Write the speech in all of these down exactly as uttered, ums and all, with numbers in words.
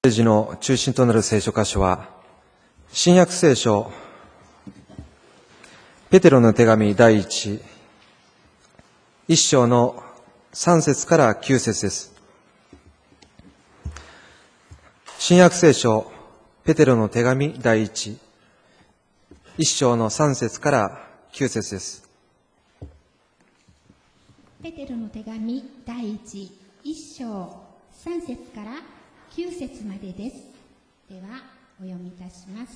メッセージの中心となる聖書箇所は、新約聖書、ペテロの手紙第一、一章の三節から九節です。新約聖書、ペテロの手紙第一、一章の三節から九節です。 ペテロの手紙第一、一章、三節から九節までです。では、お読みいたします。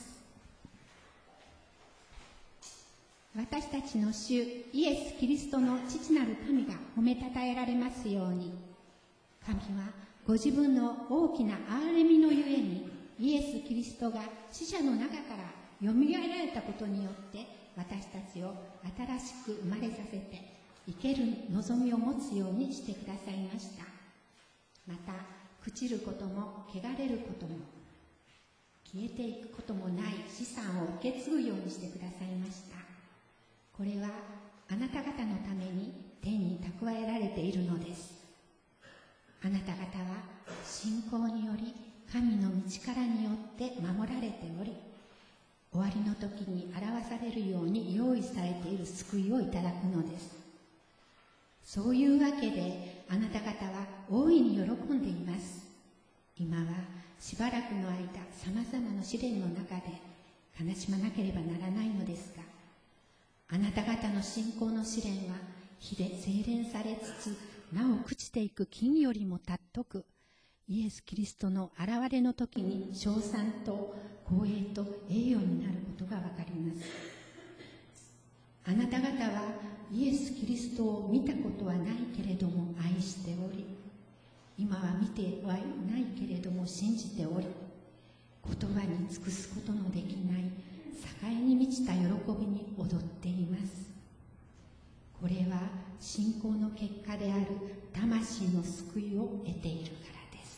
私たちの主イエス・キリストの父なる神が褒めたたえられますように、神はご自分の大きな憐れみのゆえに、イエス・キリストが死者の中からよみがえられたことによって、私たちを新しく生まれさせて、生ける望みを持つようにしてくださいました。また、朽ちることも汚れることも消えていくこともない資産を受け継ぐようにしてくださいました。これはあなた方のために天に蓄えられているのです。あなた方は信仰により神の御力によって守られており、終わりの時に表されるように用意されている救いをいただくのです。そういうわけであなた方は大いに喜んでいます。今はしばらくの間さまざまな試練の中で悲しまなければならないのですが、あなた方の信仰の試練は火で精錬されつつ、なお朽ちていく金よりも尊く、イエス・キリストの現れの時に称賛と光栄と栄誉になることがわかります。あなた方はイエス・キリストを見たことはないけれども愛しており、今は見てはいないけれども信じており、言葉に尽くすことのできない栄に満ちた喜びに踊っています。これは信仰の結果である魂の救いを得ているからです。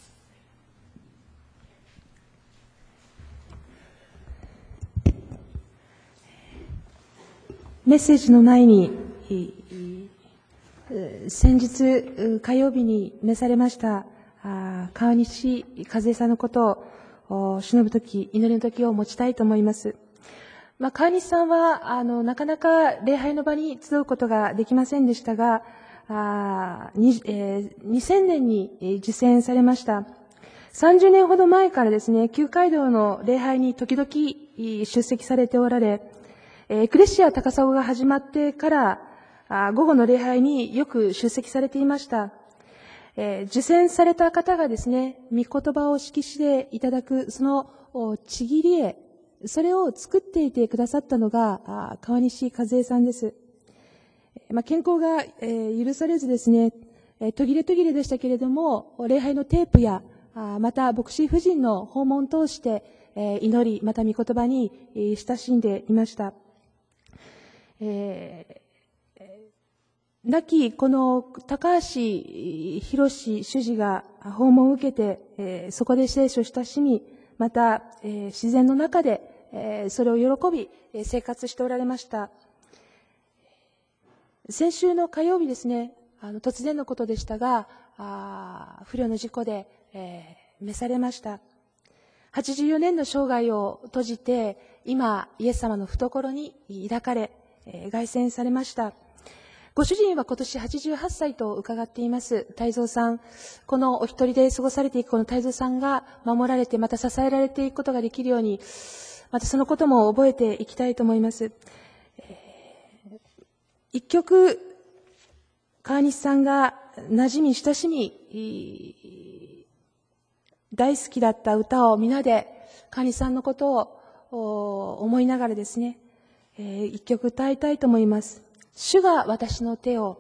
メッセージの前に、先日火曜日に召されました川西和恵さんのことを忍ぶとき、祈りの時を持ちたいと思います。まあ、川西さんはあのなかなか礼拝の場に集うことができませんでしたが、あに、えー、にせんねんに受洗されました。さんじゅうねんほど前からですね、旧街道の礼拝に時々出席されておられ、エクレシア高砂が始まってから午後の礼拝によく出席されていました。えー、受洗された方がですね、御言葉を色紙でいただくそのちぎり絵、それを作っていてくださったのが川西和恵さんです。まあ、健康が、えー、許されずですね、途切れ途切れでしたけれども、礼拝のテープやまた牧師夫人の訪問を通して祈り、また御言葉に親しんでいました。えー亡きこの高橋博主事が訪問を受けて、えー、そこで聖書を親しみ、また、えー、自然の中で、えー、それを喜び生活しておられました。先週の火曜日ですね、あの突然のことでしたが、あ不慮の事故で、えー、召されました。はちじゅうよねんの生涯を閉じて、今イエス様の懐に抱かれ、えー、凱旋されました。ご主人は今年はちじゅうはっさいと伺っています。泰造さん、このお一人で過ごされていくこの泰造さんが守られて、また支えられていくことができるように、またそのことも覚えていきたいと思います。えー、一曲、川西さんが馴染み親しみ、大好きだった歌を皆で川西さんのことを思いながらですね、えー、一曲歌いたいと思います。主が私の手を。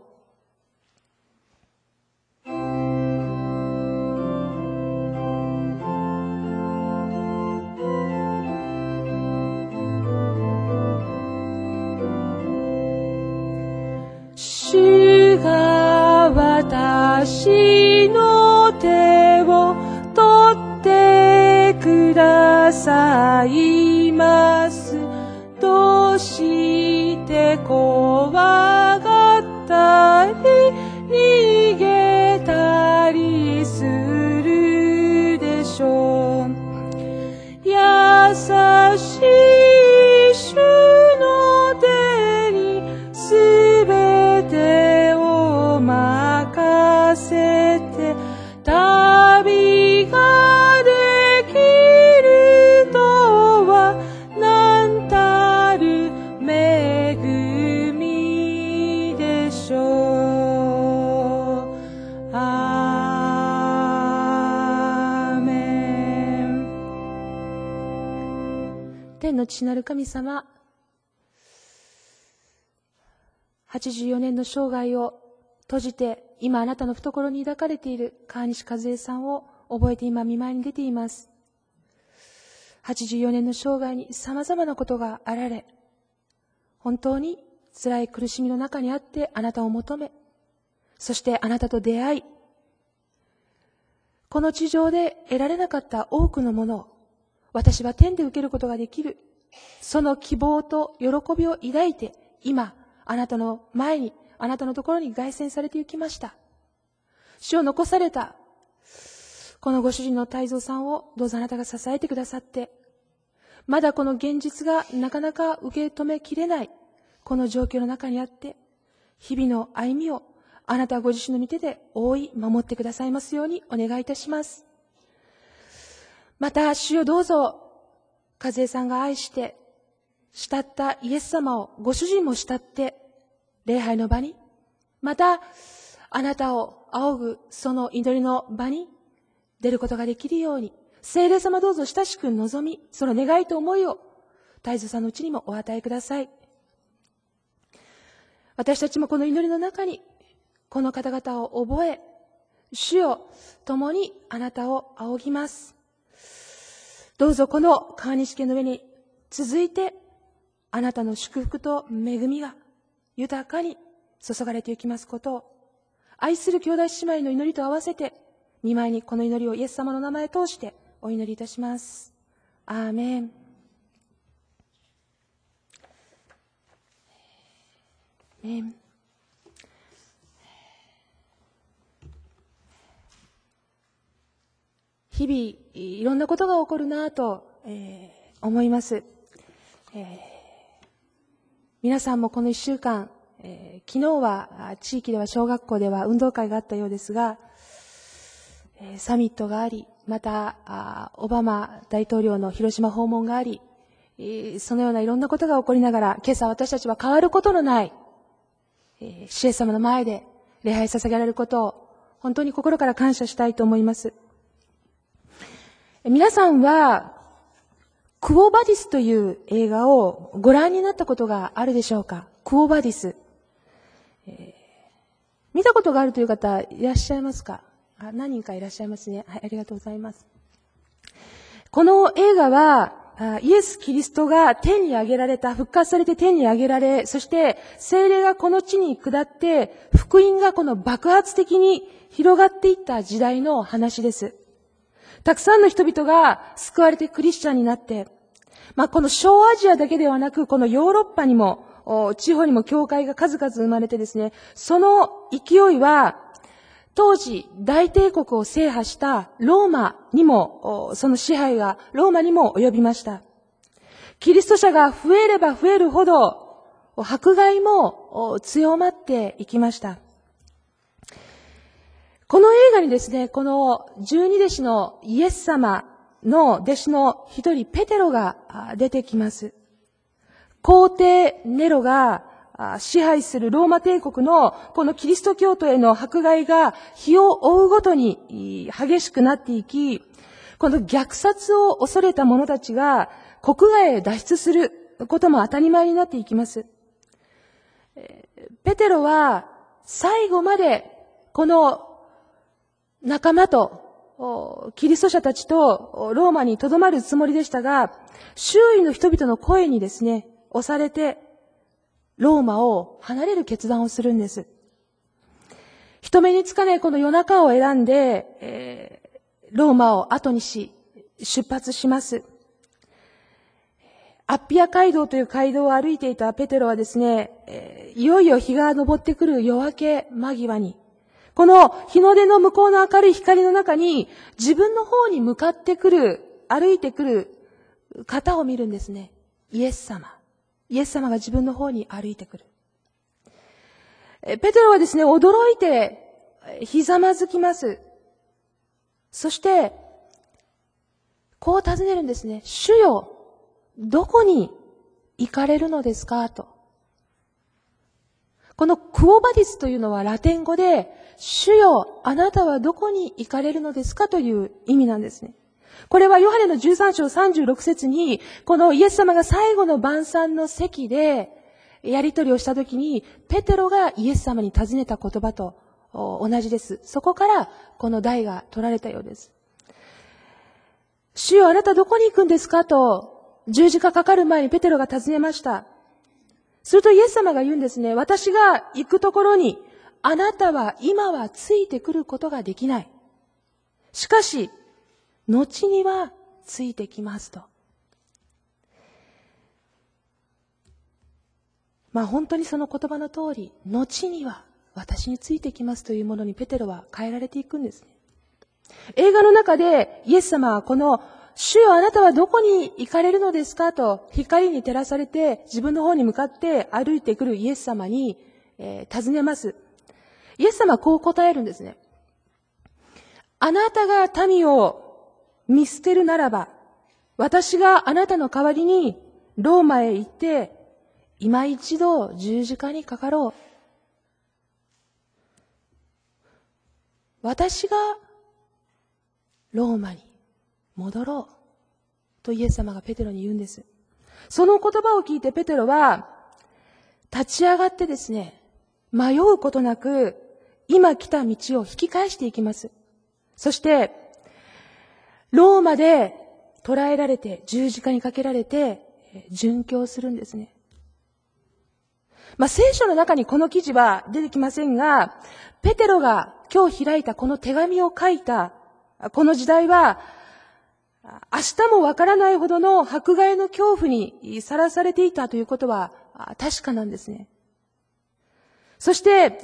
主が私の手を取ってくださいます。どうして怖がったり逃げたりするでしょう。 天の父なる神様、はちじゅうよねんの生涯を閉じて、今あなたの懐に抱かれている川西和恵さんを覚えて今見舞いに出ています。はちじゅうよねんの生涯に様々なことがあられ、本当に辛い苦しみの中にあってあなたを求め、そしてあなたと出会い、この地上で得られなかった多くのものを私は天で受けることができる。その希望と喜びを抱いて今あなたの前に、あなたのところに凱旋されて行きました。主を残されたこのご主人の泰造さんをどうぞあなたが支えてくださって、まだこの現実がなかなか受け止めきれないこの状況の中にあって、日々の歩みをあなたご自身の御手で覆い守ってくださいますようにお願いいたします。また主よどうぞ、和恵さんが愛して慕ったイエス様をご主人も慕って礼拝の場に、またあなたを仰ぐその祈りの場に出ることができるように、聖霊様どうぞ親しく望み、その願いと思いを泰造さんのうちにもお与えください。私たちもこの祈りの中にこの方々を覚え、主よ共にあなたを仰ぎます。どうぞこの川西家の上に続いてあなたの祝福と恵みが豊かに注がれていきますことを、愛する兄弟姉妹の祈りと合わせて見舞いにこの祈りをイエス様の名前を通してお祈りいたします。アーメン。アーメン。日々いろんなことが起こるなと、えー、思います、えー、皆さんもこの一週間、えー、昨日は地域では小学校では運動会があったようですが、えー、サミットがあり、またあオバマ大統領の広島訪問があり、えー、そのようないろんなことが起こりながら、今朝私たちは変わることのない、えー、主イエス様の前で礼拝捧げられることを本当に心から感謝したいと思います。皆さんはクオ・バディスという映画をご覧になったことがあるでしょうか。クオ・バディス、えー、見たことがあるという方いらっしゃいますか。あ、何人かいらっしゃいますね。はい、ありがとうございます。この映画はイエス・キリストが天に上げられた、復活されて天に上げられ、そして聖霊がこの地に下って福音がこの爆発的に広がっていった時代の話です。たくさんの人々が救われてクリスチャンになって、まあ、この小アジアだけではなく、このヨーロッパにも、地方にも教会が数々生まれてですね、その勢いは、当時大帝国を制覇したローマにも、その支配がローマにも及びました。キリスト者が増えれば増えるほど、迫害も強まっていきました。この映画にですね、この十二弟子のイエス様の弟子の一人ペテロが出てきます。皇帝ネロが支配するローマ帝国のこのキリスト教徒への迫害が日を追うごとに激しくなっていき、この虐殺を恐れた者たちが国外へ脱出することも当たり前になっていきます。ペテロは最後までこの仲間とキリスト者たちとローマに留まるつもりでしたが、周囲の人々の声にですね、押されてローマを離れる決断をするんです。人目につかないこの夜中を選んで、えー、ローマを後にし出発します。アッピア街道という街道を歩いていたペテロはですね、えー、いよいよ日が昇ってくる夜明け間際に、この日の出の向こうの明るい光の中に自分の方に向かってくる、歩いてくる方を見るんですね。イエス様。イエス様が自分の方に歩いてくる。ペテロはですね、驚いてひざまずきます。そして、こう尋ねるんですね。主よ、どこに行かれるのですかと。このクオバディスというのはラテン語で、主よ、あなたはどこに行かれるのですかという意味なんですね。 これはヨハネのじゅうさん章さんじゅうろく節に、このイエス様が最後の晩餐の席でやり取りをしたときに、ペテロがイエス様に尋ねた言葉と同じです。そこからこの題が取られたようです。主よ、あなたどこに行くんですかと十字架かかる前にペテロが尋ねました。するとイエス様が言うんですね。私が行くところにあなたは今はついてくることができない。しかし、後にはついてきますと。まあ本当にその言葉の通り、後には私についてきますというものにペテロは変えられていくんですね。映画の中でイエス様はこの主よ、あなたはどこに行かれるのですかと光に照らされて自分の方に向かって歩いてくるイエス様に、えー、尋ねます。イエス様はこう答えるんですね。あなたが民を見捨てるならば、私があなたの代わりにローマへ行って、今一度十字架にかかろう。私がローマに戻ろう。とイエス様がペテロに言うんです。その言葉を聞いてペテロは、立ち上がってですね、迷うことなく、今来た道を引き返していきます。そして、ローマで捕らえられて、十字架にかけられて、殉教するんですね。まあ、聖書の中にこの記事は出てきませんが、ペテロが今日開いたこの手紙を書いた、この時代は、明日もわからないほどの迫害の恐怖にさらされていたということは確かなんですね。そして、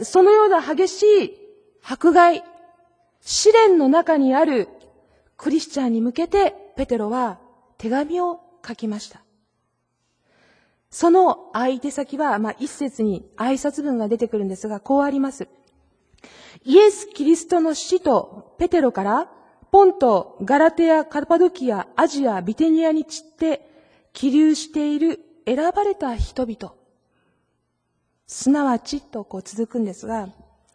そのような激しい迫害、試練の中にあるクリスチャンに向けてペテロは手紙を書きました。その相手先は、まあ、一節に挨拶文が出てくるんですが、こうあります。イエス・キリストの使徒ペテロから、ポント、ガラテア、カパドキア、アジア、ビテニアに散って起立している選ばれた人々。すなわちとこう続くんですが、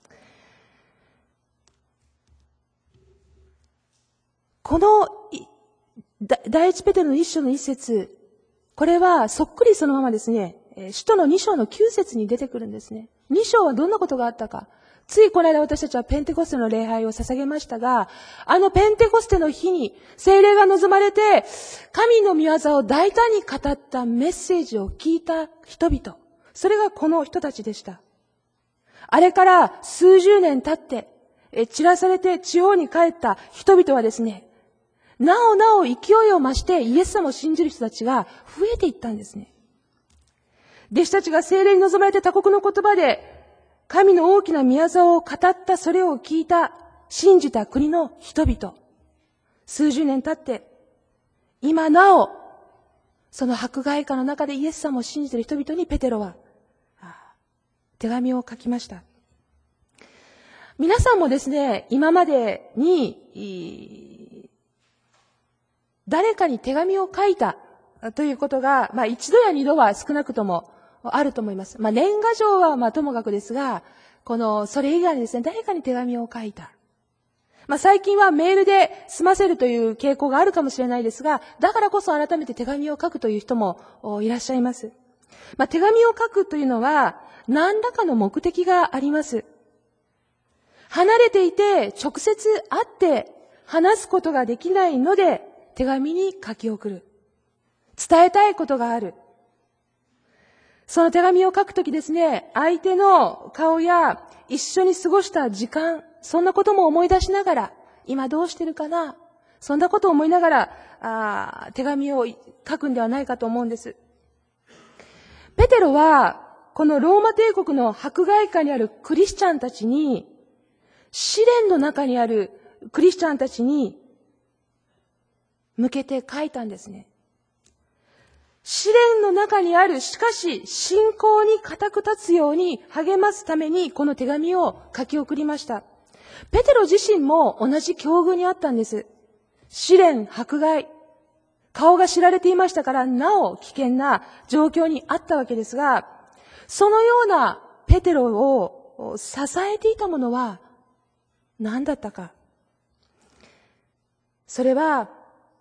この第一ペテロの一章の一節、これはそっくりそのままですね、使徒の二章の九節に出てくるんですね。二章はどんなことがあったか。ついこの間私たちはペンテコステの礼拝を捧げましたが、あのペンテコステの日に聖霊が望まれて、神の御業を大胆に語ったメッセージを聞いた人々。それがこの人たちでした。あれから数十年経って、散らされて地方に帰った人々はですね、なおなお勢いを増してイエス様を信じる人たちが増えていったんですね。弟子たちが聖霊に望まれて他国の言葉で神の大きな御業を語ったそれを聞いた信じた国の人々。数十年経って今なおその迫害下の中でイエス様を信じている人々にペテロは手紙を書きました。皆さんもですね、今までに誰かに手紙を書いたということが、まあ一度や二度は少なくともあると思います。まあ年賀状はまあともかくですが、この、それ以外にですね、誰かに手紙を書いた。まあ最近はメールで済ませるという傾向があるかもしれないですが、だからこそ改めて手紙を書くという人もいらっしゃいます。まあ手紙を書くというのは、何らかの目的があります。離れていて直接会って話すことができないので、手紙に書き送る。伝えたいことがある。その手紙を書くときですね、相手の顔や一緒に過ごした時間、そんなことも思い出しながら、今どうしてるかな、そんなことを思いながら、あ手紙を書くんではないかと思うんです。ペテロは、このローマ帝国の迫害下にあるクリスチャンたちに、試練の中にあるクリスチャンたちに向けて書いたんですね。試練の中にある、しかし信仰に固く立つように励ますためにこの手紙を書き送りました。ペテロ自身も同じ境遇にあったんです。試練、迫害。顔が知られていましたからなお危険な状況にあったわけですが、そのようなペテロを支えていたものは何だったか。それは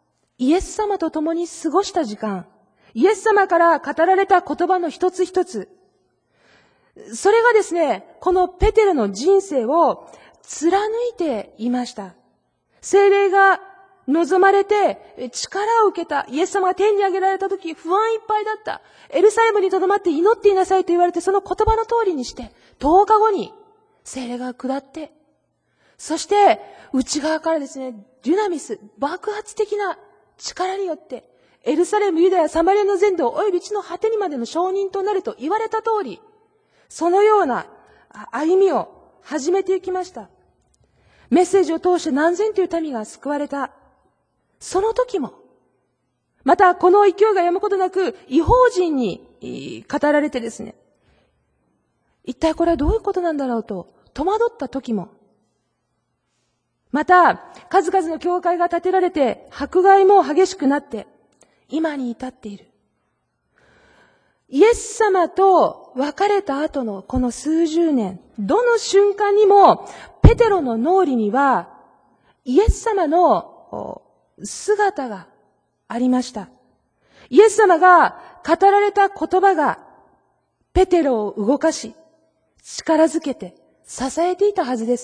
イエス様と共に過ごした時間、イエス様から語られた言葉の一つ一つ、それがですね、このペテロの人生を貫いていました。聖霊が望まれて力を受けた。イエス様が天に上げられた時、不安いっぱいだった。エルサレムに留まって祈っていなさいと言われて、その言葉の通りにして、とおかごに聖霊が下って、そして内側からですね、デュナミス、爆発的な力によって、エルサレム、ユダヤ、サマリアの全土、および地の果てにまでの証人となると言われた通り、そのような歩みを始めていきました。メッセージを通して何千という民が救われた。その時も、またこの勢いが止むことなく、異邦人に語られてですね、一体これはどういうことなんだろうと戸惑った時も、また数々の教会が建てられて、迫害も激しくなって、今に至っている。イエス様と別れた後のこの数十年、どの瞬間にもペテロの脳裏にはイエス様の姿がありました。イエス様が語られた言葉がペテロを動かし、力づけて支えていたはずです。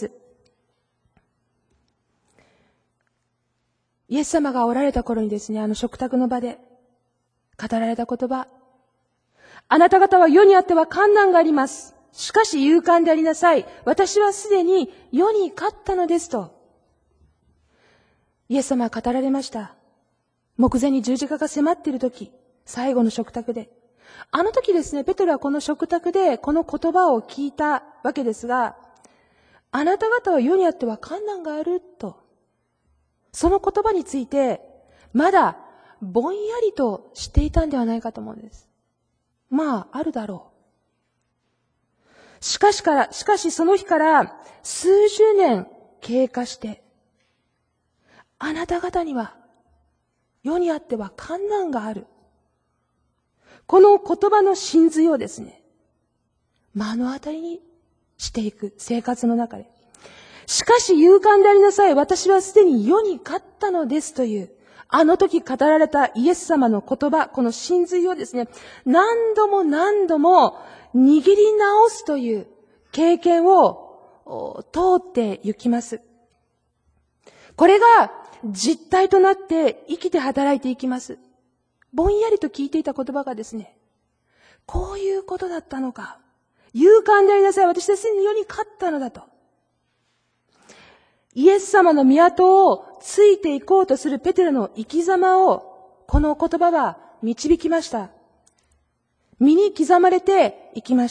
イエス様がおられた頃にですね、あの食卓の場で語られた言葉、あなた方は世にあっては困難があります。しかし勇敢でありなさい。私はすでに世に勝ったのですと。イエス様は語られました。目前に十字架が迫っている時、最後の食卓で。あの時ですね、ペテロはこの食卓でこの言葉を聞いたわけですが、あなた方は世にあっては困難があると。その言葉について、まだぼんやりとしていたんではないかと思うんです。まあ、あるだろう。しかしから、しかしその日から数十年経過して、あなた方には世にあっては困難がある。この言葉の真髄をですね、目の当たりにしていく生活の中で。しかし勇敢でありなさい。私はすでに世に勝ったのですという、あの時語られたイエス様の言葉、この真髄をですね、何度も何度も握り直すという経験を通って行きます。これが実体となって生きて働いていきます。ぼんやりと聞いていた言葉がですね、こういうことだったのか。勇敢でありなさい。私はすでに世に勝ったのだと。イエス様の港をついていこうとするペテロの生き様を、この言葉は導きました。身に刻まれていきました。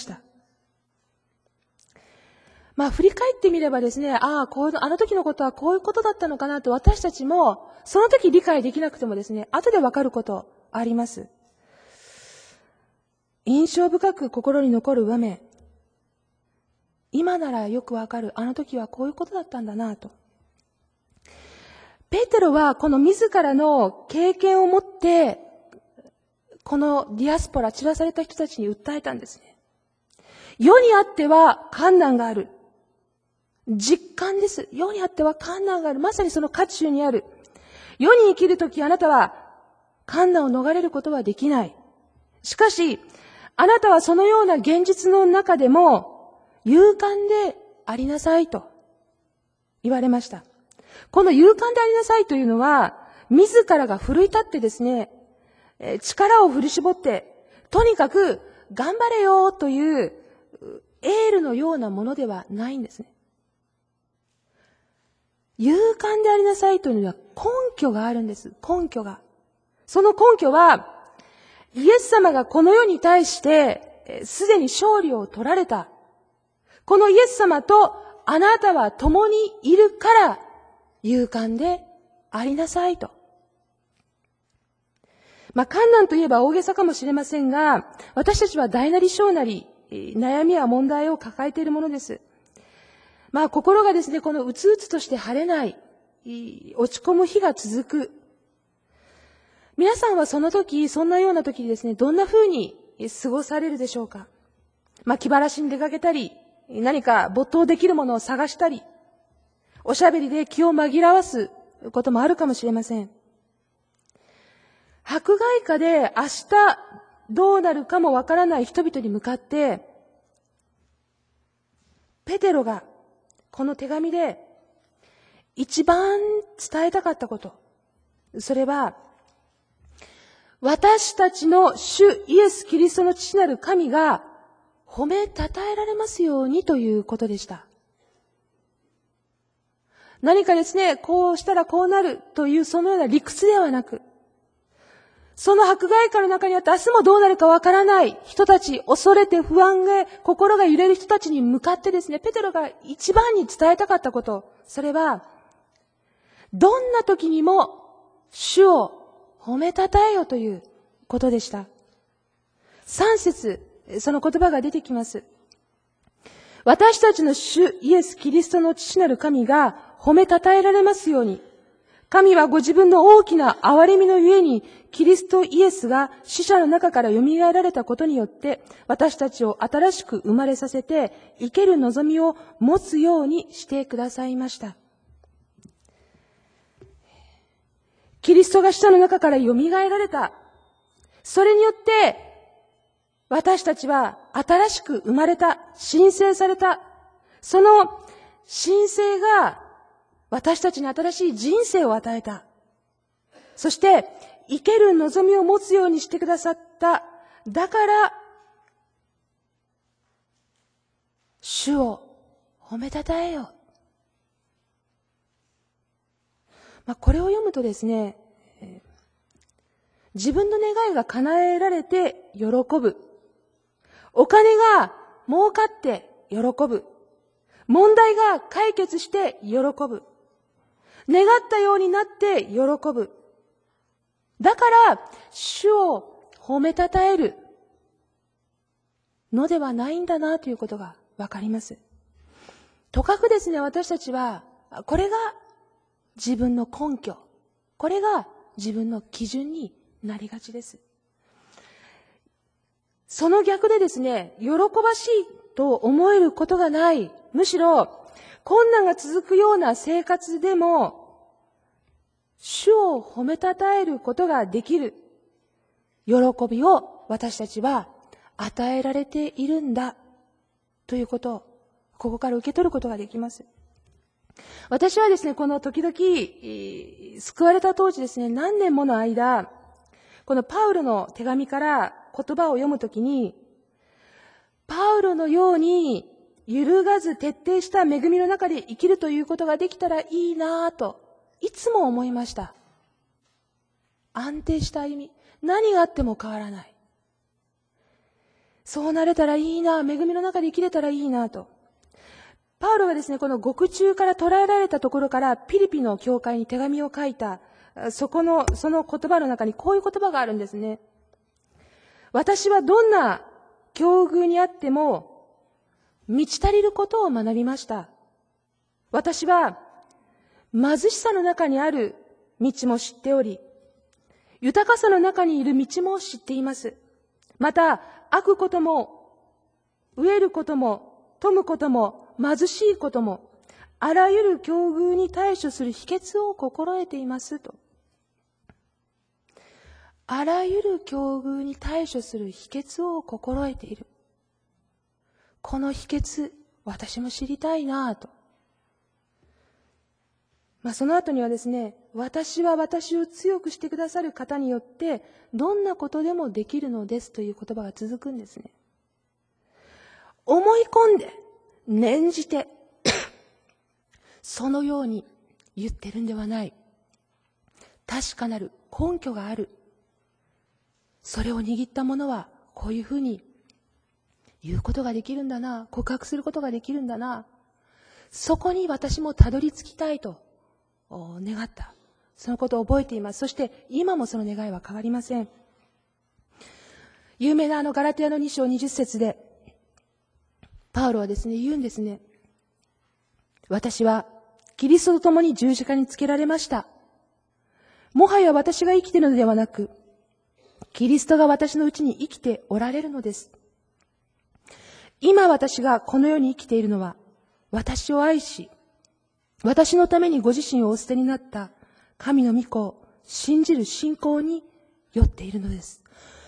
まあ振り返ってみればですね、ああ、こう、あの時のことはこういうことだったのかなと、私たちもその時理解できなくてもですね、後でわかることあります。印象深く心に残る場面。今ならよくわかる。あの時はこういうことだったんだなと。ペテロはこの自らの経験を持って、このディアスポラ、散らされた人たちに訴えたんですね。世にあっては困難がある。実感です。世にあっては困難がある。まさにその渦中にある。世に生きるときあなたは困難を逃れることはできない。しかし、あなたはそのような現実の中でも、勇敢でありなさいと言われました。この勇敢でありなさいというのは、自らが奮い立ってですね、力を振り絞って、とにかく頑張れよというエールのようなものではないんですね。勇敢でありなさいというのは根拠があるんです。根拠が。その根拠は、イエス様がこの世に対してすでに勝利を取られた。このイエス様とあなたは共にいるから勇敢でありなさいと。まあ、困難といえば大げさかもしれませんが、私たちは大なり小なり悩みや問題を抱えているものです。まあ、心がですね、このうつうつとして晴れない、落ち込む日が続く。皆さんはその時、そんなような時にですね、どんな風に過ごされるでしょうか。まあ、気晴らしに出かけたり、何か没頭できるものを探したり、おしゃべりで気を紛らわすこともあるかもしれません。 迫害下で明日どうなるかもわからない人々に向かって、ペテロがこの手紙で一番伝えたかったこと、それは、私たちの主イエス・キリストの父なる神が褒めたたえられますようにということでした。何かですね、こうしたらこうなるというそのような理屈ではなく、その迫害下の中にあって明日もどうなるかわからない人たち、恐れて不安で心が揺れる人たちに向かってですね、ペテロが一番に伝えたかったこと、それは、どんな時にも主を褒めたたえよということでした。三節、その言葉が出てきます。私たちの主イエス・キリストの父なる神が褒めたたえられますように。神はご自分の大きな憐れみのゆえに、キリストイエスが死者の中から蘇られたことによって、私たちを新しく生まれさせて、生ける望みを持つようにしてくださいました。キリストが死者の中から蘇られた。それによって、私たちは新しく生まれた、神聖された。その神聖が私たちに新しい人生を与えた。そして、生ける望みを持つようにしてくださった。だから、主を褒めたたえよ。まあ、これを読むとですね、自分の願いが叶えられて喜ぶ。お金が儲かって喜ぶ。問題が解決して喜ぶ。願ったようになって喜ぶ。だから、主を褒めたたえるのではないんだなということがわかります。とかくですね、私たちは、これが自分の根拠、これが自分の基準になりがちです。その逆でですね、喜ばしいと思えることがない、むしろ困難が続くような生活でも、主を褒めたたえることができる喜びを私たちは与えられているんだということを、ここから受け取ることができます。私はですね、この時々、救われた当時ですね、何年もの間、このパウロの手紙から言葉を読むときに、パウロのように揺るがず徹底した恵みの中で生きるということができたらいいなぁと、いつも思いました。安定した歩み。何があっても変わらない。そうなれたらいいなぁ、恵みの中で生きれたらいいなぁと。パウロがですね、この獄中から捕らえられたところからピリピの教会に手紙を書いた、そこの、その言葉の中にこういう言葉があるんですね。私はどんな境遇にあっても満ち足りることを学びました。私は貧しさの中にある道も知っており、豊かさの中にいる道も知っています。また、飽くことも、飢えることも、富むことも、貧しいことも、あらゆる境遇に対処する秘訣を心得ていますと。あらゆる境遇に対処する秘訣を心得ている。この秘訣、私も知りたいなぁと。まあ、その後にはですね、私は私を強くしてくださる方によって、どんなことでもできるのですという言葉が続くんですね。思い込んで、念じて、そのように言ってるんではない。確かなる根拠がある。それを握った者は、こういうふうに言うことができるんだな、告白することができるんだな。そこに私もたどり着きたいと願った。そのことを覚えています。そして今もその願いは変わりません。有名なあのガラテヤのに章にじゅっ節で、パウロはですね、言うんですね。私はキリストと共に十字架につけられました。もはや私が生きているのではなく、キリストが私のうちに生きておられるのです。今私がこの世に生きているのは、私を愛し、私のためにご自身をお捨てになった神の御子を信じる信仰に酔っているのです。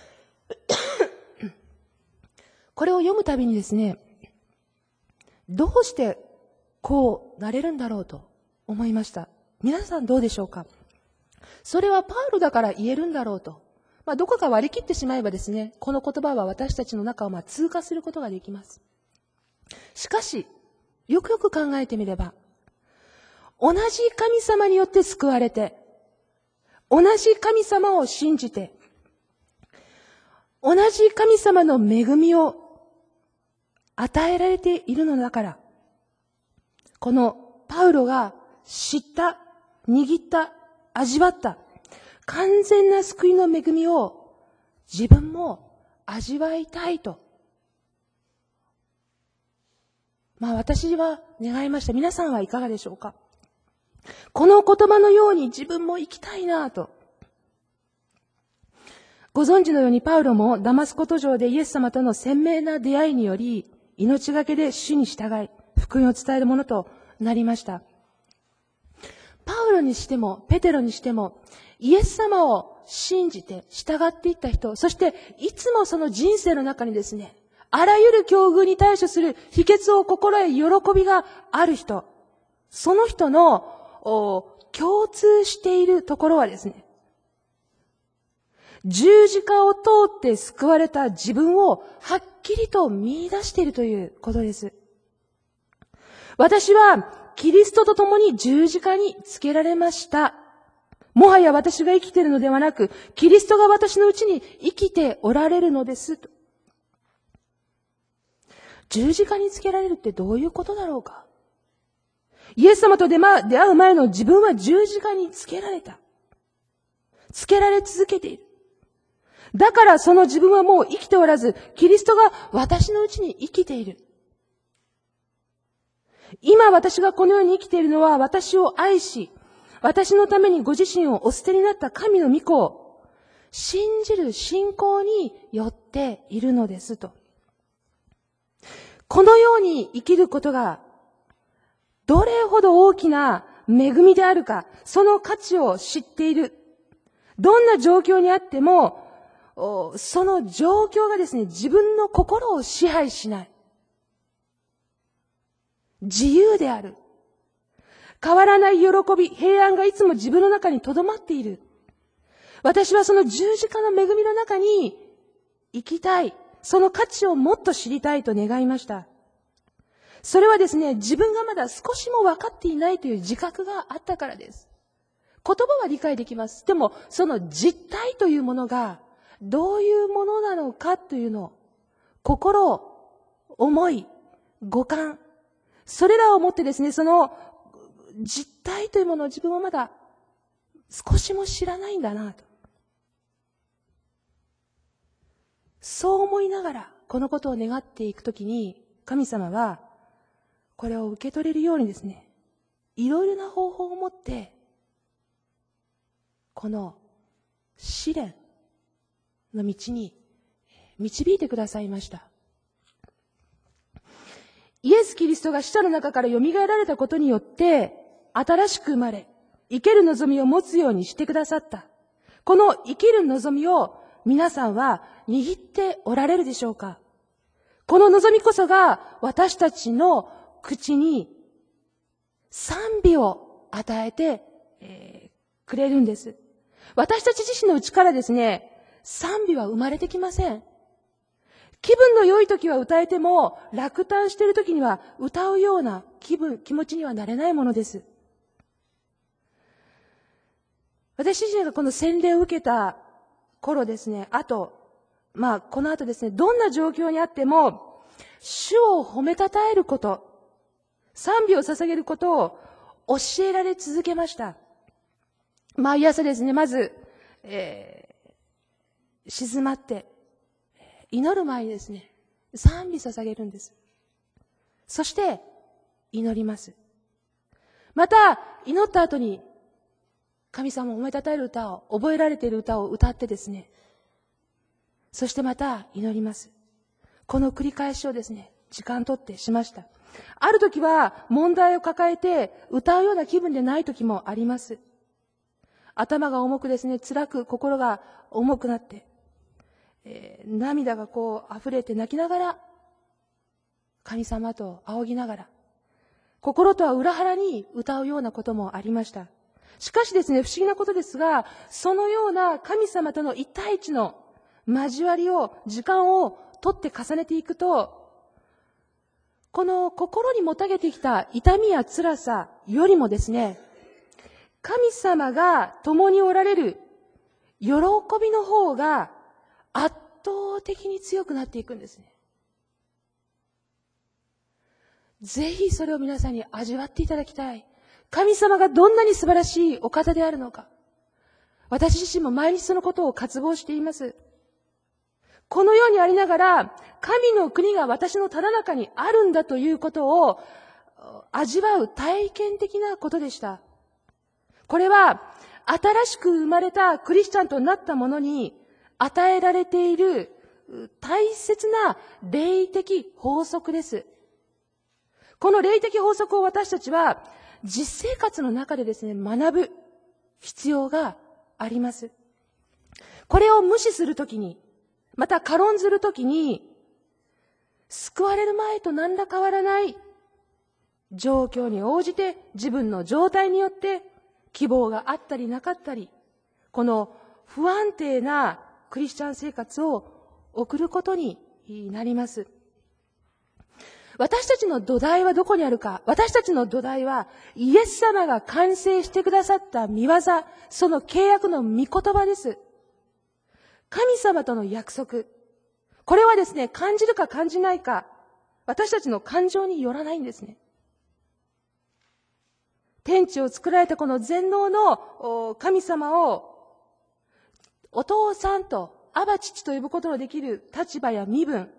これを読むたびにですね、どうしてこうなれるんだろうと思いました。皆さんどうでしょうか。それはパウロだから言えるんだろうと。まあ、どこか割り切ってしまえばですね、この言葉は私たちの中をまあ通過することができます。しかし、よくよく考えてみれば、同じ神様によって救われて、同じ神様を信じて、同じ神様の恵みを与えられているのだから、このパウロが知った、握った、味わった完全な救いの恵みを自分も味わいたいと、まあ私は願いました。皆さんはいかがでしょうか。この言葉のように自分も生きたいなと。ご存知のようにパウロもダマスコ途上でイエス様との鮮明な出会いにより、命がけで主に従い、福音を伝えるものとなりました。パウロにしても、ペテロにしても、イエス様を信じて従っていった人、そしていつもその人生の中にですね、あらゆる境遇に対処する秘訣を心得喜びがある人、その人の共通しているところはですね、十字架を通って救われた自分をはっきりと見出しているということです。私はキリストと共に十字架につけられました。もはや私が生きているのではなく、キリストが私のうちに生きておられるのです。十字架につけられるってどういうことだろうか。イエス様と出会う前の自分は十字架につけられた。つけられ続けている。だからその自分はもう生きておらず、キリストが私のうちに生きている。今私がこの世に生きているのは、私を愛し、私のためにご自身をお捨てになった神の御子を信じる信仰によっているのですと。このように生きることがどれほど大きな恵みであるか、その価値を知っている。どんな状況にあっても、その状況がですね、自分の心を支配しない。自由である。変わらない喜び、平安がいつも自分の中に留まっている。私はその十字架の恵みの中に生きたい。その価値をもっと知りたいと願いました。それはですね、自分がまだ少しも分かっていないという自覚があったからです。言葉は理解できます。でも、その実態というものがどういうものなのかというのを、心、思い、五感、それらをもってですね、その実態というものを自分はまだ少しも知らないんだなと。そう思いながらこのことを願っていくときに、神様はこれを受け取れるようにですね、いろいろな方法を持ってこの試練の道に導いてくださいました。イエス・キリストが死者の中から蘇られたことによって新しく生まれ、生ける望みを持つようにしてくださった。この生きる望みを皆さんは握っておられるでしょうか。この望みこそが私たちの口に賛美を与えて、えー、くれるんです。私たち自身の内からですね、賛美は生まれてきません。気分の良い時は歌えても、落胆している時には歌うような気分、気持ちにはなれないものです。私自身がこの洗礼を受けた頃ですね、あと、まあこの後ですね、どんな状況にあっても、主を褒めたたえること、賛美を捧げることを教えられ続けました。毎朝ですね、まず、えー、静まって、祈る前にですね、賛美捧げるんです。そして、祈ります。また、祈った後に、神様を褒めたたえる歌を、覚えられている歌を歌ってですね、そしてまた祈ります。この繰り返しをですね、時間とってしました。ある時は問題を抱えて歌うような気分でない時もあります。 頭が重くですね、辛く心が重くなって、えー、涙がこう溢れて泣きながら、神様と仰ぎながら、心とは裏腹に歌うようなこともありました。しかしですね、不思議なことですが、そのような神様との一対一の交わりを、時間を取って重ねていくと、この心にもたげてきた痛みや辛さよりもですね、神様が共におられる喜びの方が圧倒的に強くなっていくんですね。ぜひそれを皆さんに味わっていただきたい。神様がどんなに素晴らしいお方であるのか。私自身も毎日そのことを渇望しています。このようにありながら、神の国が私のただ中にあるんだということを味わう体験的なことでした。これは、新しく生まれたクリスチャンとなった者に与えられている大切な霊的法則です。この霊的法則を私たちは実生活の中でですね、学ぶ必要があります。これを無視するときに、また軽んずるときに、救われる前と何ら変わらない状況に応じて自分の状態によって希望があったりなかったり、この不安定なクリスチャン生活を送ることになります。私たちの土台はどこにあるか。私たちの土台はイエス様が完成してくださった御業、その契約の御言葉です。神様との約束。これはですね、感じるか感じないか、私たちの感情によらないんですね。天地を作られたこの全能の神様をお父さんとアバ父と呼ぶことのできる立場や身分、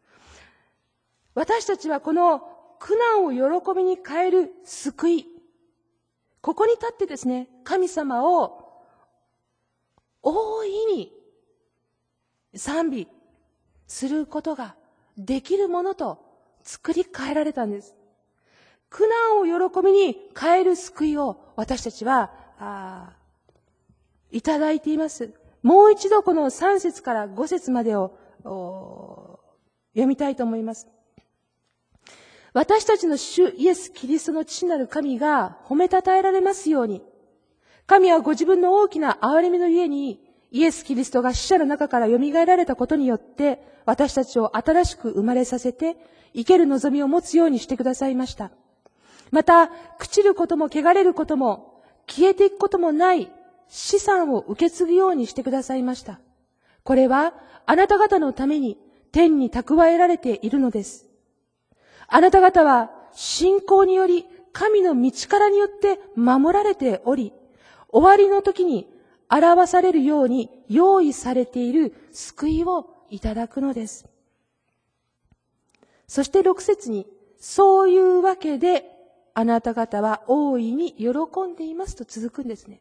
私たちはこの苦難を喜びに変える救い、ここに立ってですね、神様を大いに賛美することができるものと作り変えられたんです。苦難を喜びに変える救いを私たちは、あいただいています。もう一度このさん節からご節までを読みたいと思います。私たちの主イエス・キリストの父なる神が褒めたたえられますように、神はご自分の大きな憐れみのゆえに、イエス・キリストが死者の中から蘇られたことによって、私たちを新しく生まれさせて、生ける望みを持つようにしてくださいました。また、朽ちることも汚れることも、消えていくこともない資産を受け継ぐようにしてくださいました。これは、あなた方のために天に蓄えられているのです。あなた方は信仰により神の道からによって守られており、終わりの時に表されるように用意されている救いをいただくのです。そしてろく節に、そういうわけであなた方は大いに喜んでいますと続くんですね。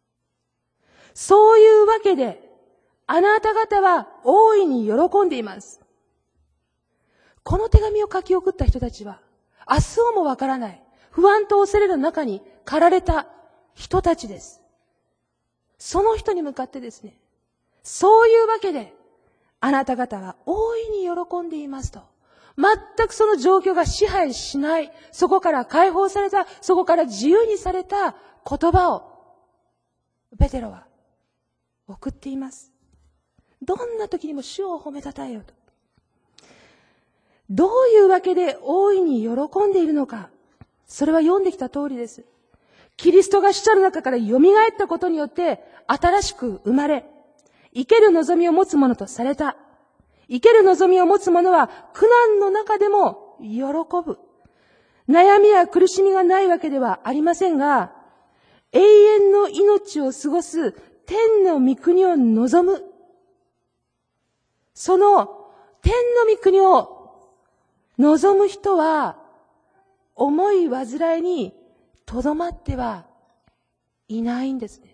そういうわけであなた方は大いに喜んでいます。この手紙を書き送った人たちは、明日をもわからない、不安と恐れの中に駆られた人たちです。その人に向かってですね、そういうわけで、あなた方は大いに喜んでいますと。全くその状況が支配しない、そこから解放された、そこから自由にされた言葉を、ペテロは送っています。どんな時にも主を褒めたたえよと。どういうわけで大いに喜んでいるのか。それは読んできた通りです。キリストが死者の中から蘇ったことによって、新しく生まれ、生ける望みを持つ者とされた。生ける望みを持つ者は、苦難の中でも喜ぶ。悩みや苦しみがないわけではありませんが、永遠の命を過ごす天の御国を望む。その天の御国を望む人は、重い煩いにとどまってはいないんですね。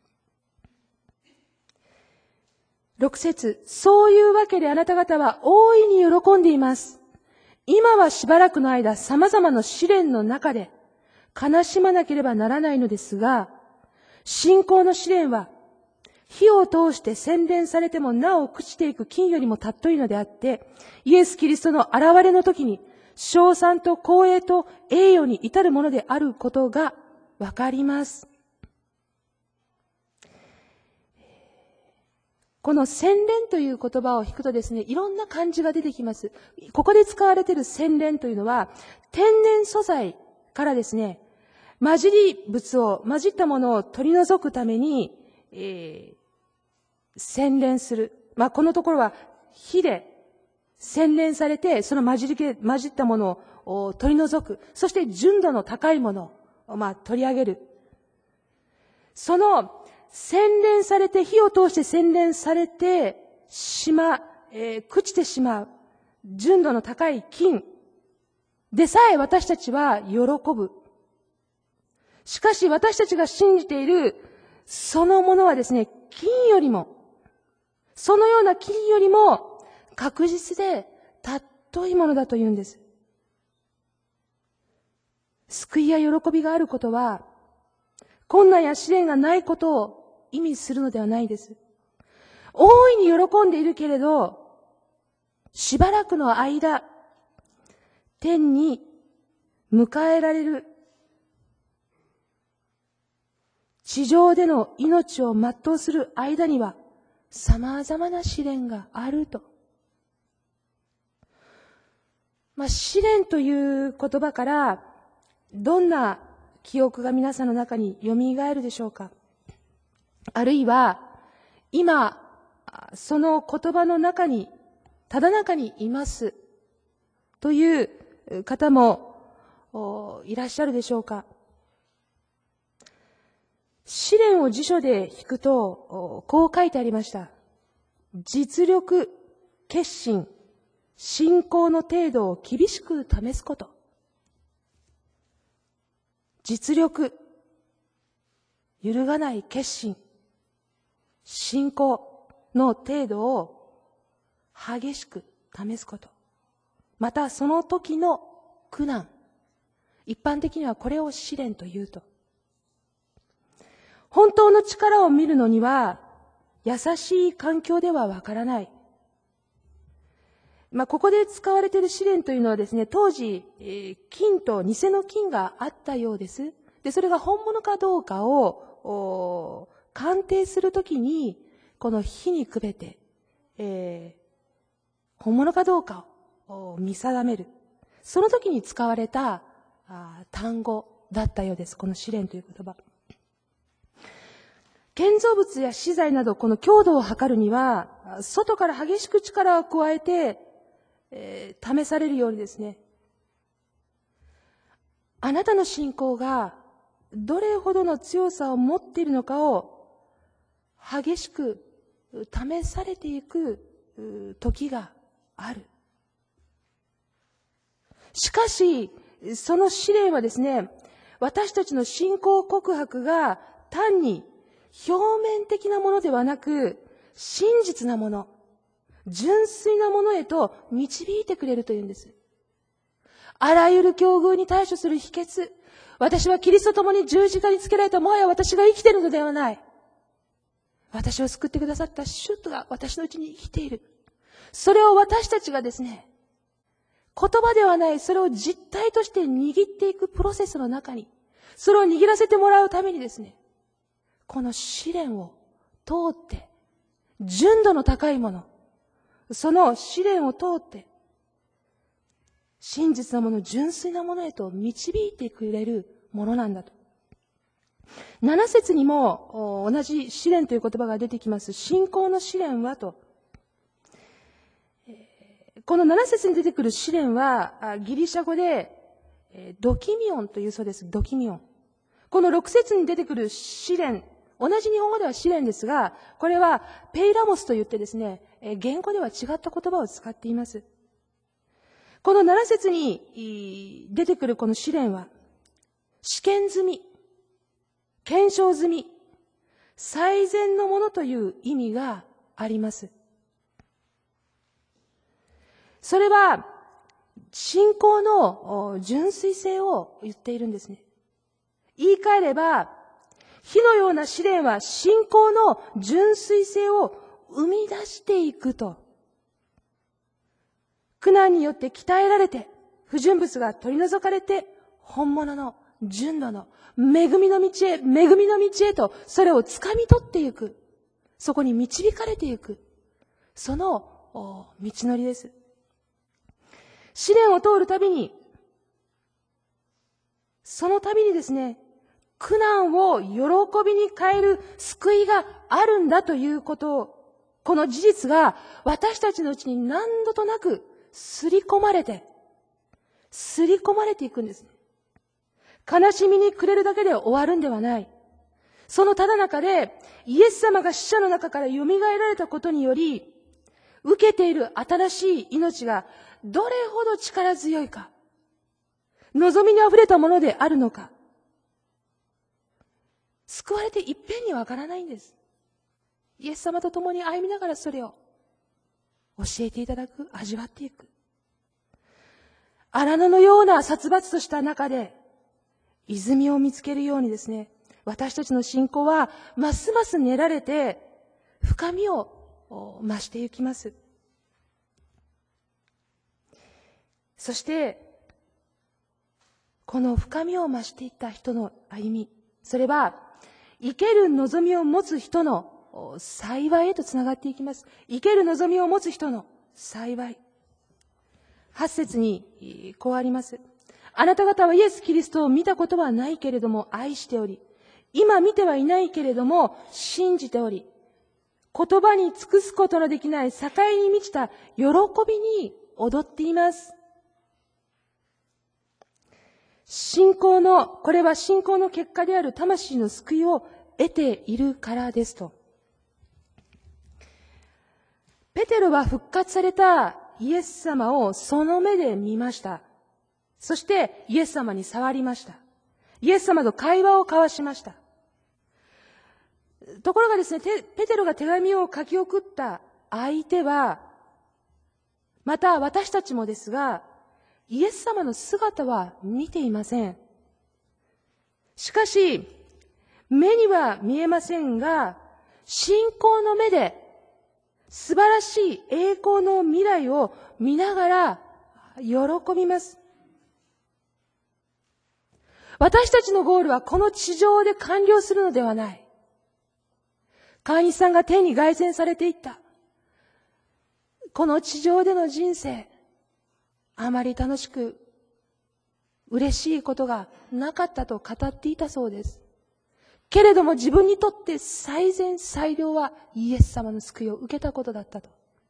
ろく節、そういうわけであなた方は大いに喜んでいます。今はしばらくの間、様々な試練の中で悲しまなければならないのですが、 信仰の試練は、火を通して洗練されてもなお朽ちていく金よりも尊いのであって、イエス・キリストの現れの時に、称賛と光栄と栄誉に至るものであることがわかります。この洗練という言葉を引くとですね、いろんな漢字が出てきます。ここで使われている洗練というのは、天然素材からですね、混じり物を、混じったものを取り除くために、えー、洗練する。まあ、このところは火で洗練されて、その混じりけ、混じったものを取り除く。そして純度の高いものを、まあ、取り上げる。その、洗練されて、火を通して洗練されてしま、えー、朽ちてしまう、純度の高い金でさえ私たちは喜ぶ。しかし私たちが信じているそのものはですね、金よりも、そのような金よりも確実で尊いものだというんです。救いや喜びがあることは、困難や試練がないことを意味するのではないです。大いに喜んでいるけれど、しばらくの間、天に迎えられる、地上での命を全うする間には、様々な試練があると。まあ、試練という言葉から、どんな記憶が皆さんの中に蘇るでしょうか。あるいは、今、その言葉の中に、ただ中にいます、という方もいらっしゃるでしょうか。試練を辞書で引くと、こう書いてありました。実力、決心、信仰の程度を厳しく試すこと。実力、揺るがない決心、信仰の程度を激しく試すこと。またその時の苦難。一般的にはこれを試練というと。本当の力を見るのには優しい環境ではわからない。まあ、ここで使われている試練というのはですね、当時、えー、金と偽の金があったようです。で、それが本物かどうかを、鑑定するときに、この火にくべて、えー、本物かどうかを見定める。その時に使われたあ単語だったようです。この試練という言葉。建造物や資材など、この強度を測るには、外から激しく力を加えて、えー、試されるようにですね、あなたの信仰がどれほどの強さを持っているのかを激しく試されていく時がある。しかし、その試練はですね、私たちの信仰告白が単に表面的なものではなく、真実なもの、純粋なものへと導いてくれるというんです。あらゆる境遇に対処する秘訣。私はキリストと共に十字架につけられた、もはや私が生きているのではない。私を救ってくださった主が私のうちに生きている。それを私たちがですね、言葉ではない、それを実体として握っていくプロセスの中に、それを握らせてもらうためにですね、この試練を通って、純度の高いもの、その試練を通って、真実なもの、純粋なものへと導いてくれるものなんだと。七節にも同じ試練という言葉が出てきます。信仰の試練はと。この七節に出てくる試練は、ギリシャ語でドキミオンというそうです。ドキミオン。この六節に出てくる試練、同じ日本語では試練ですが、これはペイラモスと言ってですね、言語では違った言葉を使っています。この七節に出てくるこの試練は、試験済み、検証済み、最善のものという意味があります。それは、信仰の純粋性を言っているんですね。言い換えれば、 火のような試練は信仰の純粋性を生み出していくと。苦難によって鍛えられて、不純物が取り除かれて、本物の純度の恵みの道へ、恵みの道へと、それを掴み取っていく。そこに導かれていく。その道のりです。試練を通るたびに、その度にですね、苦難を喜びに変える救いがあるんだということを、この事実が私たちのうちに何度となくすり込まれて、すり込まれていくんですね。悲しみに暮れるだけで終わるんではない。そのただ中で、イエス様が死者の中から蘇られたことにより、受けている新しい命がどれほど力強いか、望みにあふれたものであるのか、救われていっぺんにわからないんです。イエス様と共に歩みながらそれを教えていただく、味わっていく。荒野のような殺伐とした中で、泉を見つけるようにですね、私たちの信仰はますます練られて、深みを増していきます。そして、この深みを増していった人の歩み、それは、生ける望みを持つ人の幸いへとつながっていきます。生ける望みを持つ人の幸い。八節にこうあります。あなた方はイエス・キリストを見たことはないけれども愛しており、今見てはいないけれども信じており、言葉に尽くすことのできない境に満ちた喜びに踊っています。信仰の、これは信仰の結果である魂の救いを得ているからですと。ペテロは復活されたイエス様をその目で見ました。そしてイエス様に触りました。イエス様と会話を交わしました。ところがですね、ペテロが手紙を書き送った相手は、また私たちもですが、イエス様の姿は見ていません。しかし、目には見えませんが、信仰の目で素晴らしい栄光の未来を見ながら喜びます。私たちのゴールはこの地上で完了するのではない。川西さんが天に凱旋されていった。この地上での人生、あまり楽しく嬉しいことがなかったと語っていたそうです。けれども自分にとって最善最良はイエス様の救いを受けたことだったと。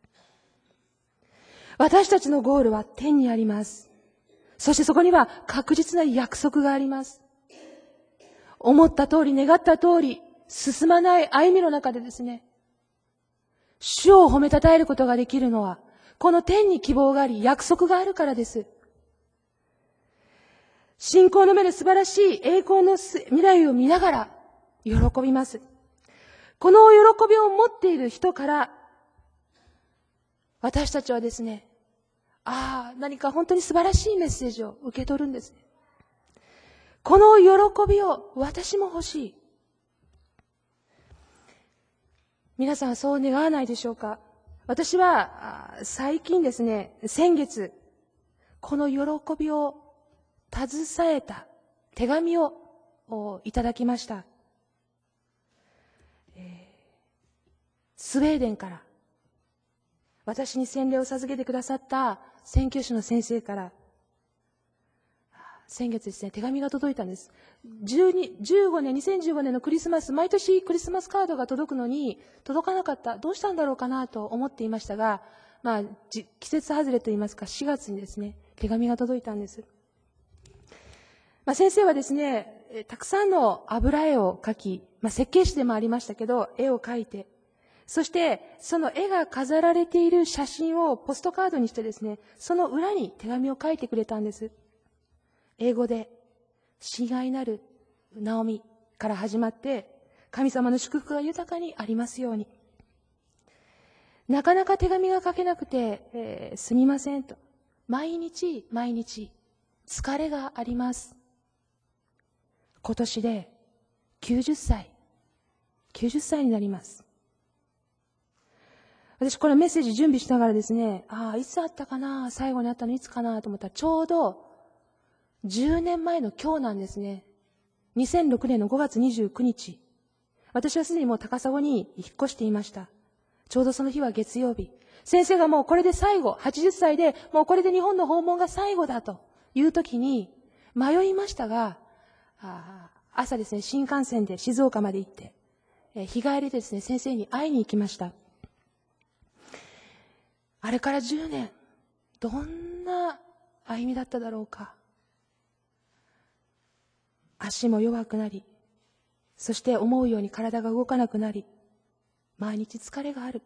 私たちのゴールは天にあります。そしてそこには確実な約束があります。思った通り願った通り進まない歩みの中でですね、主を褒めたたえることができるのはこの天に希望があり約束があるからです。信仰の目で素晴らしい栄光の未来を見ながら喜びます。この喜びを持っている人から私たちはですね、ああ、何か本当に素晴らしいメッセージを受け取るんですね。この喜びを私も欲しい。皆さんはそう願わないでしょうか。私は最近ですね、先月、この喜びを携えた手紙をいただきました。スウェーデンから私に洗礼を授けてくださった宣教師の先生から先月ですね、手紙が届いたんです。じゅうに、じゅうごねん、にせんじゅうごねんのクリスマス、毎年クリスマスカードが届くのに届かなかった。どうしたんだろうかなと思っていましたが、まあ、季節外れといいますか、しがつにですね、手紙が届いたんです。まあ、先生はですね、たくさんの油絵を描き、まあ、設計士でもありましたけど、絵を描いて、そして、その絵が飾られている写真をポストカードにしてですね、その裏に手紙を書いてくれたんです。英語で、親愛なるナオミから始まって、神様の祝福が豊かにありますように。なかなか手紙が書けなくて、えー、すみませんと。毎日、毎日、疲れがあります。今年できゅうじゅっさい。きゅうじゅっさいになります。私これメッセージ準備しながらですね、ああ、いつあったかな、最後にあったのいつかなと思ったら、ちょうどじゅうねんまえの今日なんですね。にせんろくねんのごがつにじゅうくにち。私はすでにもう高砂に引っ越していました。ちょうどその日は月曜日。先生がもうこれで最後、はちじゅっさいでもうこれで日本の訪問が最後だという時に迷いましたが、あ朝ですね、新幹線で静岡まで行って、え日帰りでですね、先生に会いに行きました。あれからじゅうねん、どんな歩みだっただろうか。足も弱くなり、そして思うように体が動かなくなり、毎日疲れがある。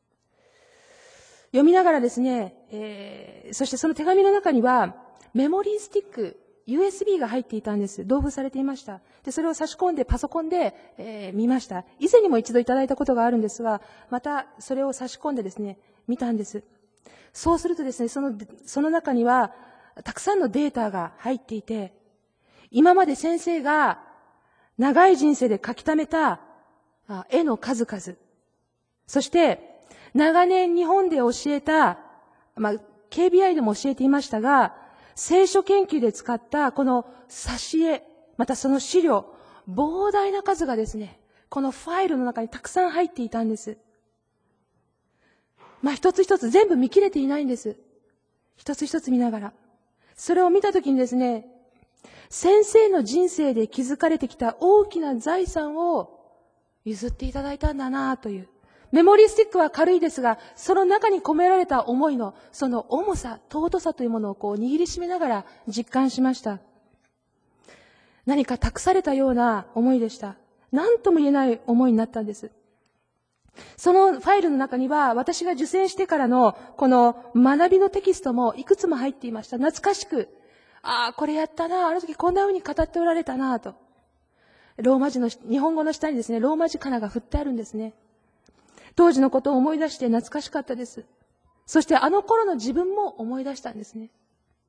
読みながらですね、えー、そしてその手紙の中にはメモリースティック、ユーエスビー が入っていたんです。同封されていました。で、それを差し込んでパソコンで、えー、見ました。以前にも一度いただいたことがあるんですが、またそれを差し込んでですね、見たんです。そうするとですね、その、その中にはたくさんのデータが入っていて、今まで先生が長い人生で書き溜めた絵の数々、そして長年日本で教えた、まあ、ケービーアイ でも教えていましたが、聖書研究で使ったこの挿絵、またその資料、膨大な数がですね、このファイルの中にたくさん入っていたんです。まあ一つ一つ全部見切れていないんです。一つ一つ見ながら。それを見たときにですね、先生の人生で築かれてきた大きな財産を譲っていただいたんだなという。メモリースティックは軽いですが、その中に込められた思いの、その重さ、尊さというものをこう握りしめながら実感しました。何か託されたような思いでした。何とも言えない思いになったんです。そのファイルの中には、私が受選してからのこの学びのテキストもいくつも入っていました。懐かしく、ああ、これやったな、あの時こんな風に語っておられたなと。ローマ字の、日本語の下にですね、ローマ字仮名が振ってあるんですね。当時のことを思い出して懐かしかったです。そしてあの頃の自分も思い出したんですね。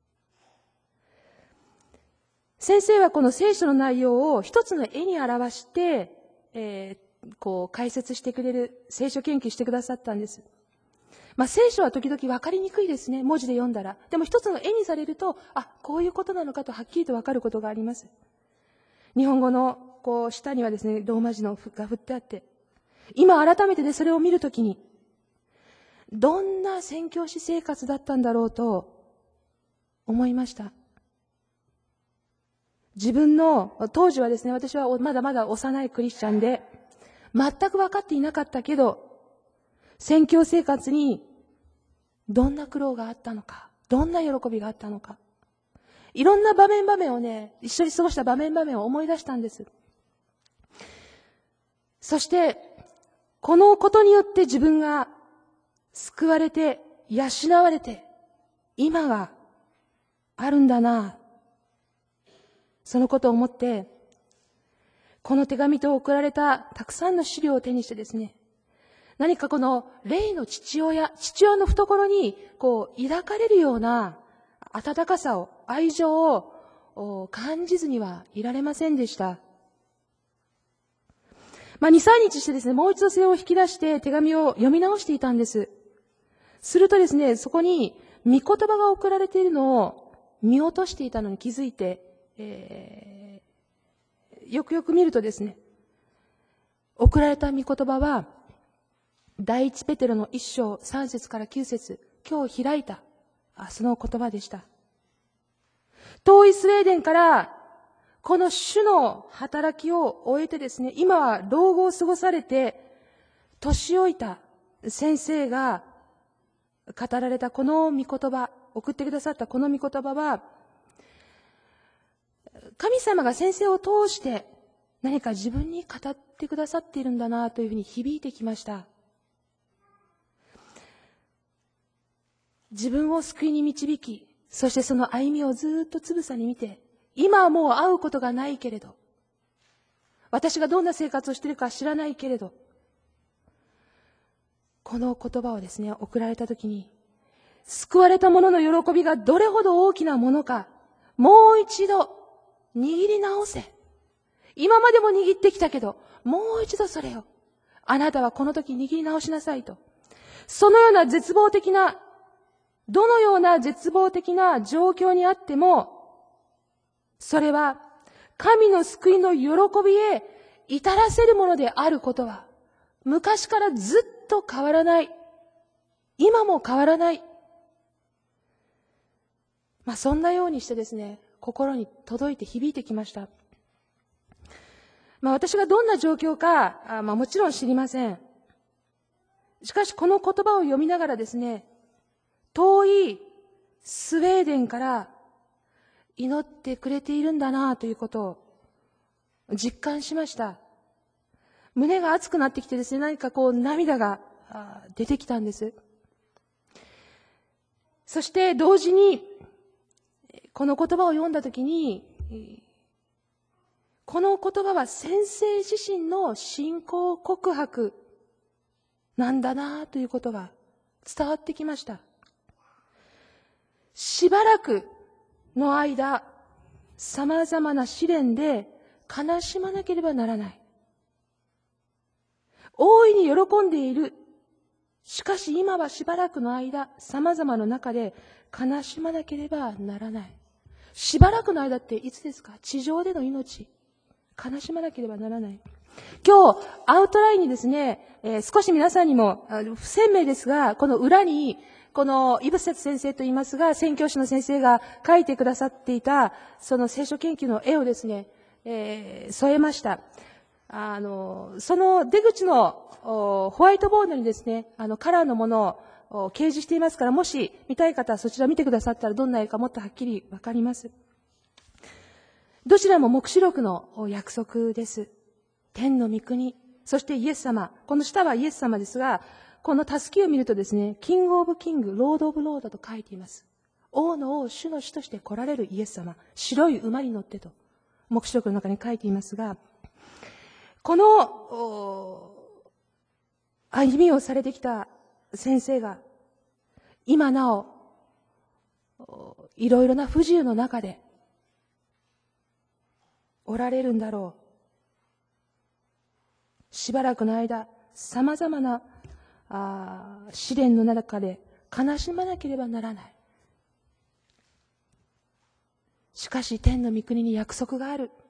先生はこの聖書の内容を一つの絵に表して、えー、こう解説してくれる、聖書研究してくださったんです。まあ聖書は時々分かりにくいですね。文字で読んだら。でも一つの絵にされると、あ、こういうことなのかとはっきりと分かることがあります。日本語のこう下にはですね、ローマ字のが振ってあって、今改めてでそれを見るときに、どんな宣教師生活だったんだろうと思いました。自分の、当時はですね、私はまだまだ幼いクリスチャンで、全く分かっていなかったけど、宣教生活にどんな苦労があったのか、どんな喜びがあったのか、いろんな場面場面をね、一緒に過ごした場面場面を思い出したんです。そして、このことによって自分が救われて、養われて、今があるんだな。そのことを思って、この手紙と送られたたくさんの資料を手にしてですね、何かこの霊の父親、父親の懐にこう抱かれるような温かさを、愛情を感じずにはいられませんでした。まあ、に、さんにちしてですね、もう一度それを引き出して手紙を読み直していたんです。するとですね、そこに御言葉が送られているのを見落としていたのに気づいて、えー、よくよく見るとですね、送られた御言葉は、第一ペテロの一章三節から九節、今日開いた、その言葉でした。遠いスウェーデンから、この主の働きを終えてですね、今は老後を過ごされて、年老いた先生が語られたこの御言葉、送ってくださったこの御言葉は、神様が先生を通して何か自分に語ってくださっているんだなというふうに響いてきました。自分を救いに導き、そしてその歩みをずっとつぶさに見て、今はもう会うことがないけれど、私がどんな生活をしているか知らないけれど、この言葉をですね、送られたときに、救われた者の喜びがどれほど大きなものか、もう一度握り直せ。 今までも握ってきたけど、もう一度それを。あなたはこの時握り直しなさいと。そのような絶望的な、どのような絶望的な状況にあっても、それは神の救いの喜びへ至らせるものであることは、昔からずっと変わらない。今も変わらない。まあそんなようにしてですね、心に届いて響いてきました。まあ私がどんな状況か、あまあもちろん知りません。しかしこの言葉を読みながらですね、遠いスウェーデンから祈ってくれているんだなということを実感しました。胸が熱くなってきてですね、何かこう涙が出てきたんです。そして同時に、この言葉を読んだときに、この言葉は先生自身の信仰告白なんだなということが伝わってきました。しばらくの間、様々な試練で悲しまなければならない。大いに喜んでいる。しかし今はしばらくの間、様々な中で悲しまなければならない。しばらくの間っていつですか？地上での命。悲しまなければならない。今日、アウトラインにですね、えー、少し皆さんにも不鮮明ですが、この裏に、このイブセツ先生と言いますが、宣教師の先生が書いてくださっていた、その聖書研究の絵をですね、えー、添えました。あの、その出口のホワイトボードにですね、あの、カラーのものを掲示していますから、もし見たい方はそちら見てくださったらどんな絵かもっとはっきりわかります。どちらも黙示録の約束です。天の御国、そしてイエス様。この下はイエス様ですが、このたすきを見るとですね、キングオブキング、ロードオブロードと書いています。王の王、主の主として来られるイエス様。白い馬に乗ってと、黙示録の中に書いていますが、この、歩みをされてきた先生が、今なお、いろいろな不自由の中で、おられるんだろう。しばらくの間、様々なあ試練の中で悲しまなければならない。しかし天の御国に約束がある。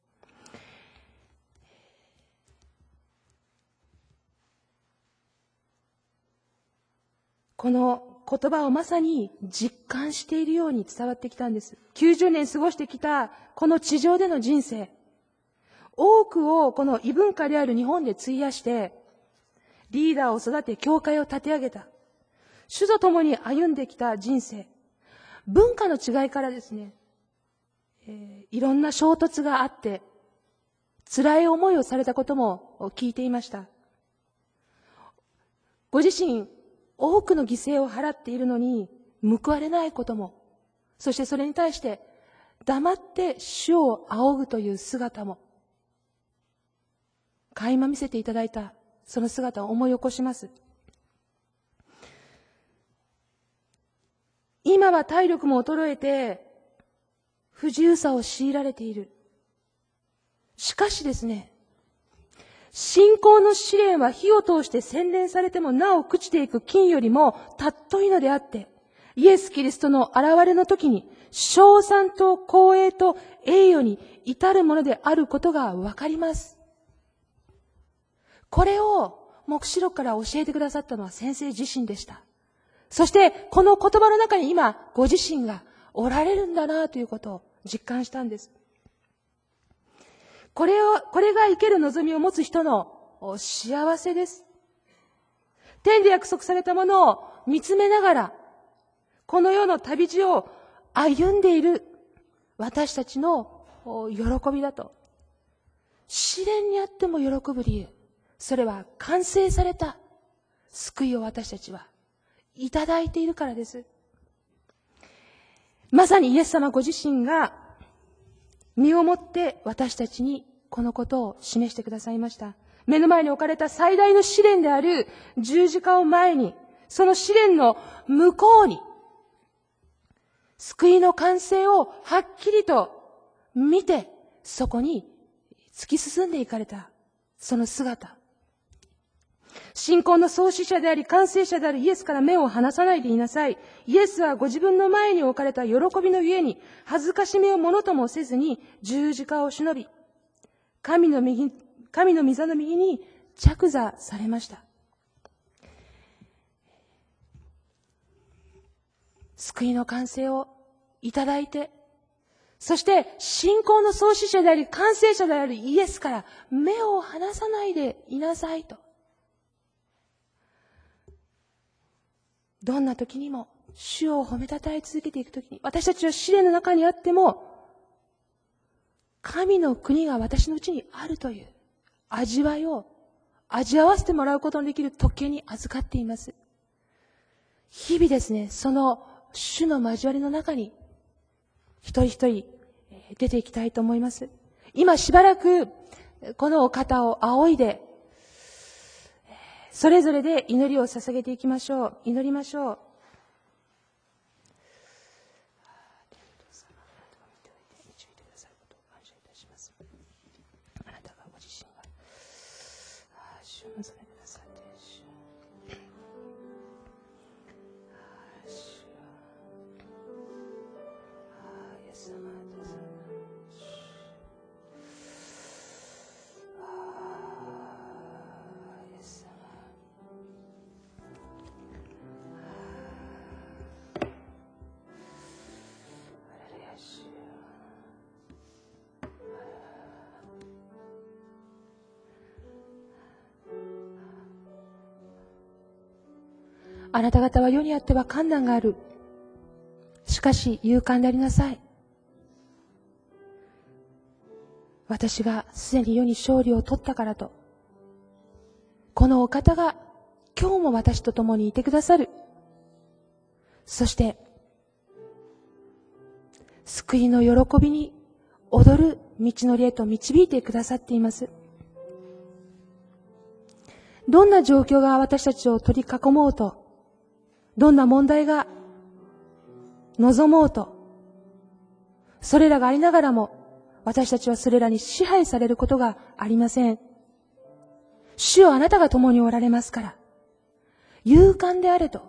この言葉をまさに実感しているように伝わってきたんです。きゅうじゅうねん過ごしてきたこの地上での人生、多くをこの異文化である日本で費やして、リーダーを育て、教会を立て上げた。主と共に歩んできた人生。文化の違いからですね、えー、いろんな衝突があって、辛い思いをされたことも聞いていました。ご自身、多くの犠牲を払っているのに報われないことも、そしてそれに対して黙って主を仰ぐという姿も、垣間見せていただいたその姿を思い起こします。今は体力も衰えて不自由さを強いられている。しかしですね、信仰の試練は火を通して洗練されてもなお朽ちていく金よりも尊いのであって、イエス・キリストの現れの時に称賛と光栄と栄誉に至るものであることがわかります。これを黙示録から教えてくださったのは先生自身でした。そしてこの言葉の中に今ご自身がおられるんだなということを実感したんです。これを、これが生ける望みを持つ人の幸せです。天で約束されたものを見つめながら、この世の旅路を歩んでいる私たちの喜びだと。試練にあっても喜ぶ理由。それは完成された救いを私たちはいただいているからです。まさにイエス様ご自身が身をもって私たちにこのことを示してくださいました。目の前に置かれた最大の試練である十字架を前に、その試練の向こうに、救いの完成をはっきりと見て、そこに突き進んでいかれた、その姿。信仰の創始者であり完成者であるイエスから目を離さないでいなさい。イエスはご自分の前に置かれた喜びのゆえに、恥ずかしめをものともせずに十字架を忍び、神の右、神の御座の右に着座されました。救いの完成をいただいて、そして信仰の創始者であり完成者であるイエスから目を離さないでいなさいと。どんな時にも主を褒めたたえ続けていく時に、私たちは試練の中にあっても、神の国が私のうちにあるという味わいを味合わせてもらうことのできる特権に預かっています。日々ですね、その主の交わりの中に一人一人出ていきたいと思います。今しばらくこのお方を仰いで、それぞれで祈りを捧げていきましょう。祈りましょう。あなたがご自身が主を望んでくださって、主イエス様、どうぞ。あなた方は世にあっては困難がある。しかし勇敢でありなさい。私がすでに世に勝利を取ったからと。このお方が今日も私と共にいてくださる。そして、救いの喜びに踊る道のりへと導いてくださっています。どんな状況が私たちを取り囲もうと、どんな問題が望もうと、それらがありながらも、私たちはそれらに支配されることがありません。主よ、あなたが共におられますから、勇敢であれと。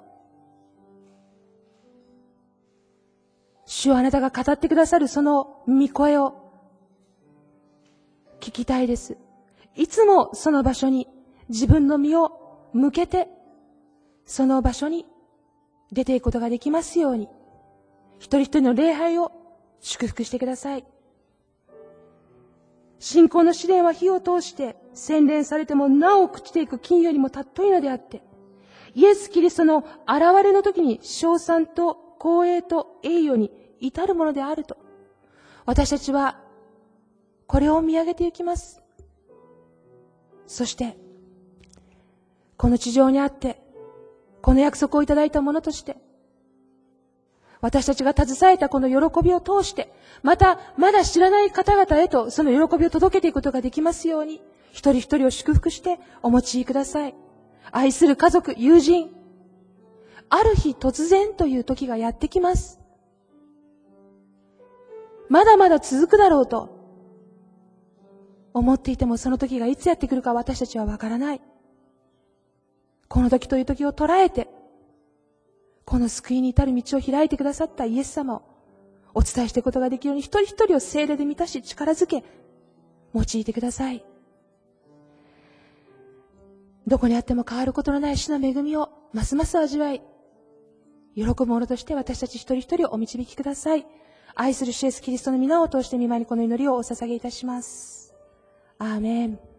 主よ、あなたが語ってくださるその御声を聞きたいです。いつもその場所に自分の身を向けて、その場所に出ていくことができますように、一人一人の礼拝を祝福してください。信仰の試練は火を通して洗練されてもなお朽ちていく金よりも尊いのであって、イエス・キリストの現れの時に称賛と光栄と栄誉に至るものであると、私たちはこれを見上げていきます。そして、この地上にあって、この約束をいただいたものとして、私たちが携えたこの喜びを通して、また、まだ知らない方々へとその喜びを届けていくことができますように、一人一人を祝福してお持ちください。愛する家族、友人、ある日突然という時がやってきます。まだまだ続くだろうと思っていても、その時がいつやってくるか私たちはわからない。この時という時を捉えて、この救いに至る道を開いてくださったイエス様をお伝えしていくことができるように、一人一人を聖霊で満たし力づけ、用いてください。どこにあっても変わることのない主の恵みをますます味わい、喜ぶものとして私たち一人一人をお導きください。愛する主イエスキリストの皆を通して御前にこの祈りをお捧げいたします。アーメン。